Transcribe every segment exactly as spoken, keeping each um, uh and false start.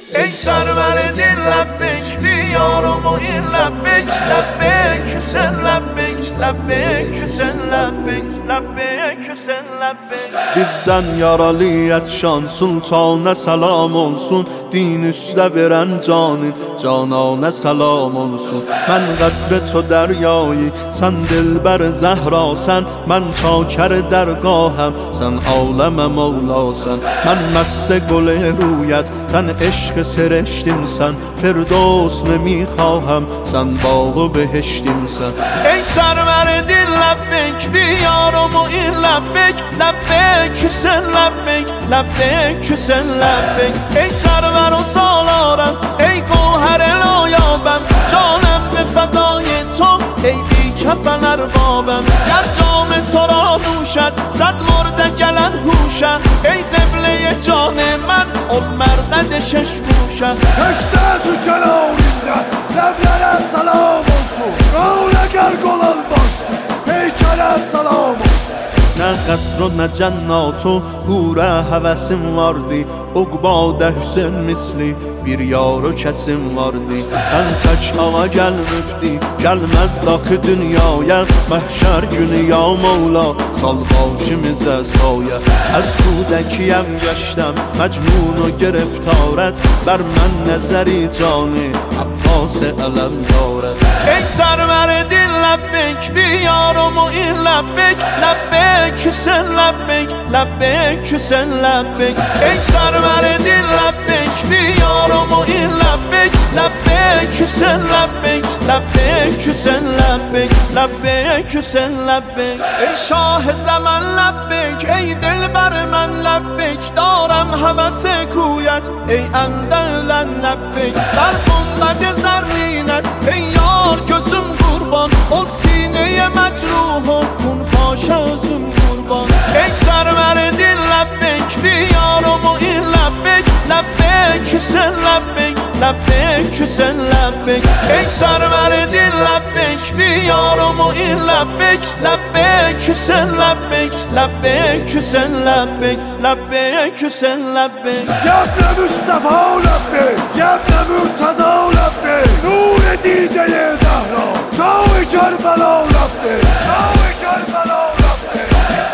ای سرور دل لبیک بیارم و این لبیک لبیک حسین لبیک لبیک حسین لبیک لبیک حسین لبیک. Bizden yaralıyet şan sultana selam olsun, din üstə verən canin canana selam olsun. Mən qətre to dəryayı, sən dilbər zəhrasən, mən çakər dərgahəm, sən aləmə mavlasən. Mən məstə qol-i ruyət, sən eşq سرشتیمسن فردوس نمیخواهم سن باغ بهشتیمسن. ای سرور دل لبیک بیارم و این لبیک لبیک حسین لبیک لبیک حسین لبیک. ای سرور و سالارم ای گوهر لایابم جانم به فدای تو ای بی کفن اربابم. گر جام تو را نوشد صد مرده گلن هوشن ای قبله جان من ol merdede şeş kuşa. Köşte tükenavrinden Leblere selam olsun, Raule gergolan bastı Heykele selam olsun. Nə qəsr o nə cənnat o hurə həvəsim vardı, Uqbadə Hüseyn misli bir yar o kəsim vardı. Sən tək ağa gəlmibdi, gəlməz daxı dünyaya, Məhşər günü ya Mevla sal başımıza saya. Az kudəkiyəm gəştəm məcnun o gereftarət, Bər mən nəzəri canı Abbas ələm darət. ey sərver dil لبیک بیارم و این لبیک لبیک حسین لبیک لبیک حسین لبیک. ای سرور دل لبیک بیارم و این لبیک لبیک حسین لبیک لبیک حسین لبیک لبیک حسین لبیک. ای شاه زمان لبیک ای دلبر من لبیک دارم هوس کویت ای اندلن لبیک. در گنبد زرینت ای یار gözüm kurban ol sineye mecruh ol kun paşa özüm kurban. ey server dil lebbek biyarum o in lebbek lebbek Hüseyin lebbek lebbek Hüseyin lebbek. ey server dil lebbek biyarum o in lebbek lebbek Hüseyin lebbek lebbek Hüseyin lebbek lebbek Hüseyin lebbek. Yabne Mustafa lebbek yabne Murtaza lebbek nur dideye Zahra Şah-ı Kerbela lebbek Şah-ı Kerbela lebbek.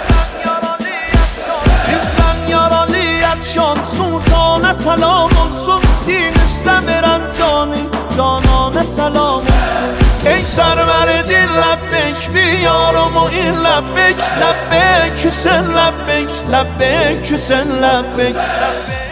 İslam yaralıyet şan sultana selam olsun, din üstə verən canı canana selam olsun. ey server dil lebbek biyarum o in lebbek lebbek Hüseyin lebbek lebbek Hüseyin lebbek.